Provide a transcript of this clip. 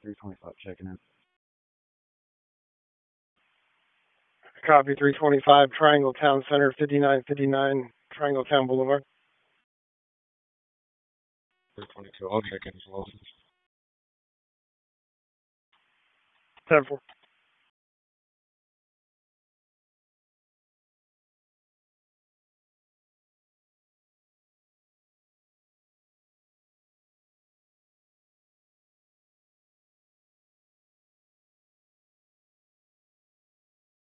325 checking in. Copy 325, Triangle Town Center, 5959 Triangle Town Boulevard. 322, I'll check in as well. 10-4.